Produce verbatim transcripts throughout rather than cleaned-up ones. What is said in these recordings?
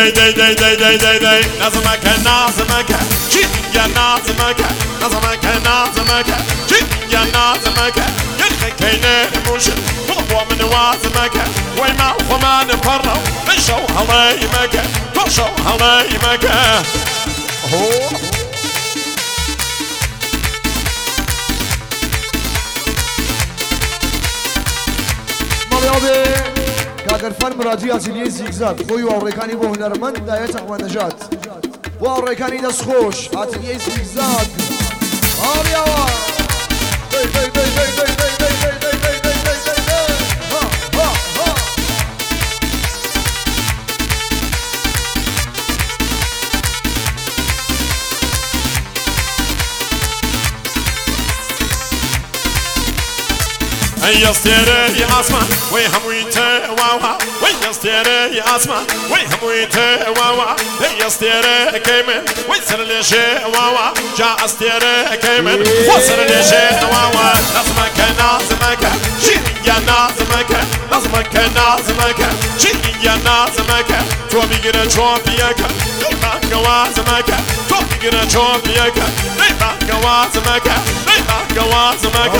داي داي داي داي داي داي داي نظمك نظمك جي يا نظمك نظمك نظمك جي يا نظمك يا كينه مش مضبوع من وازمك وما وما نفروا نشوا هلايمك نشوا هلايمك هو ماليابي كاغر فن مراجعي عزيزي زيغزاغ خوي واريكاني بو هنرمند دايت اخوان نجات واريكاني داس خوش عزيزي زيغزاغ ماليابا داي داي داي داي داي داي داي داي داي داي داي داي داي ها ها ها هيا استيري يا اسمان ويهم ويتا واوا ويا استيري يا اسمان ويهم ويتا واوا هيا استيري كيمن ويسر لي شي واوا جاء استيري كيمن وصل لي شي واوا لازمك لازمك شي يا لازمك لازمك لازمك شي يا لازمك تو بيجرا تو بيك نيبان جوازمك تو بيجرا تو بيك نيبان جوازمك نيبان جوازمك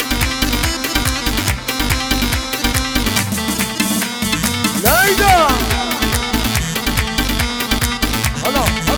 Layla!